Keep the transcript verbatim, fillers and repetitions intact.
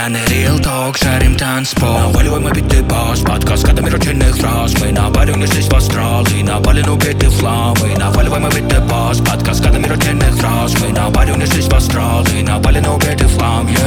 Постоянный real talk, жарим танцпол. Наваливаем обитый бас, подкаст кадами ручейных фраз. Мы напали, унеслись в астрал и напали на убитый хлам. Мы наваливаем обитый бас, подкаст кадами ручейных фраз. Мы напали, унеслись в астрал и напали на убитый хлам.